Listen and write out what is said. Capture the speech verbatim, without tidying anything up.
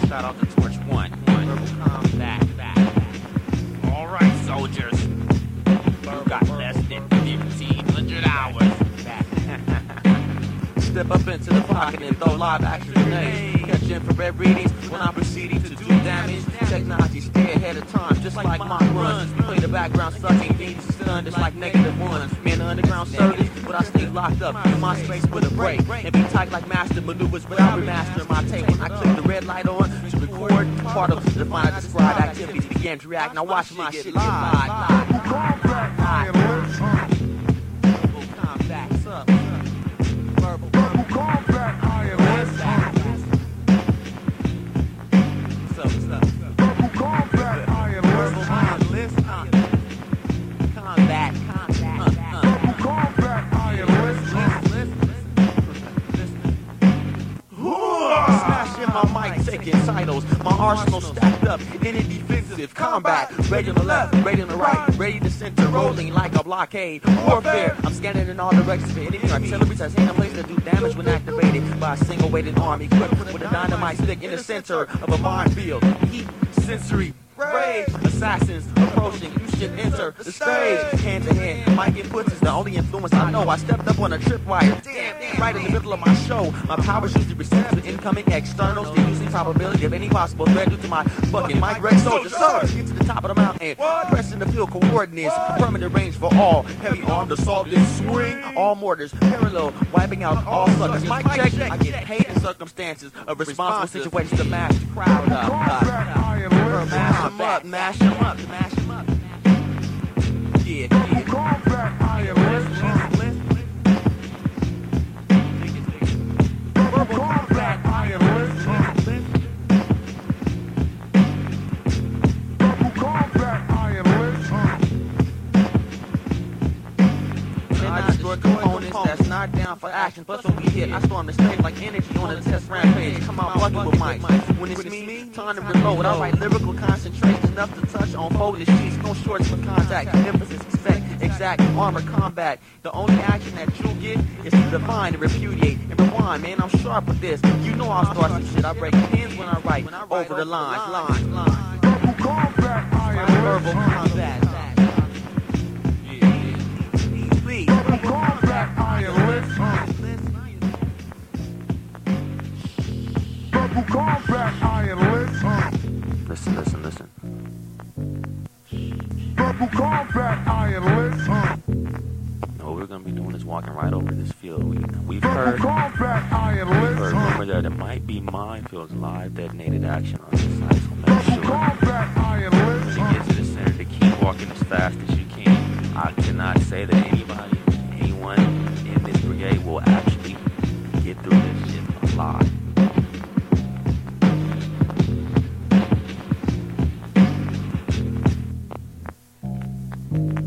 Shout out to Torch One. Verbal combat. Back. All right, soldiers. You got less than fifteen hundred hours. Back. Step up into the pocket and throw live action grenades. Catch infrared readings when I'm proceeding to do damage. Technology stay ahead of time, just like mock runs. Play the background sucking beats stunned, it's like negative ones. Man, the underground service, but I stay locked up in my space with a break. And be tight like master maneuvers without remastering my tape. When I click the red light on to record, part of the define I describe activities begin to react. Now watch my shit get live. Live. Combat, what's up? Verbal combat, I am What's up, what's up? Verbal combat, I am verbal list, uh, combat, combat, uh, uh. Verbal combat, I am list, list, list, list. Smashing my mic, taking titles, my arsenal stacked up in a defensive combat. Ready on the left, ready on the right, ready to center, rolling like a blockade. Warfare, I'm scanning in all directions for enemy artillery that's in a place to do damage when activated by a single weighted arm equipped with a dynamite stick in the center of a minefield. Heat, sensory, rage, assassins approaching, you should enter the stage. Hand to hand, my inputs is the only influence I know. I stepped up on a tripwire, damn, damn, right in the middle of my show. My powers usually receive to incoming externals, reducing probability of any possible threat due to my fucking mic red soldier. Sir, get to the top of the mountain, pressing the field coordinates, permanent range for all. Heavy armed assault, then swing all mortars, parallel, wiping out all suckers. Mic check, I get paid in circumstances of responsible situations to mash the crowd up. Uh, uh, mash them up, mash them up, mash them up. Yeah, yeah. Combat, I am list, verbal combat, I am list, verbal combat, I am list. And I destroy components that's not down for action. Plus when we hit, I storm the stage like energy on a test rampage. Come out bucket with mics. When it's me, time to reload. I write lyrical concentration enough to touch on folded sheets. No shorts for contact. Emphasis, expect, exact, armor, combat. The only action that you'll get is to define and repudiate and rewind. Man, I'm sharp with this. You know I'll start some shit. I break pins when I write over the lines, lines, lines. Verbal combat, I am verbal combat. Verbal combat, I am list. Verbal combat, I am list. Listen, listen, listen. Verbal combat, I am list. No, what we're gonna be doing is walking right over this field. We, we've heard, combat, I am we've heard rumor that it might be minefields live detonated action on this site. So make sure combat, I am when you get to the center to keep walking as fast as you can. I cannot say that anybody, anyone in this brigade will actually get through this shit alive. Thank you.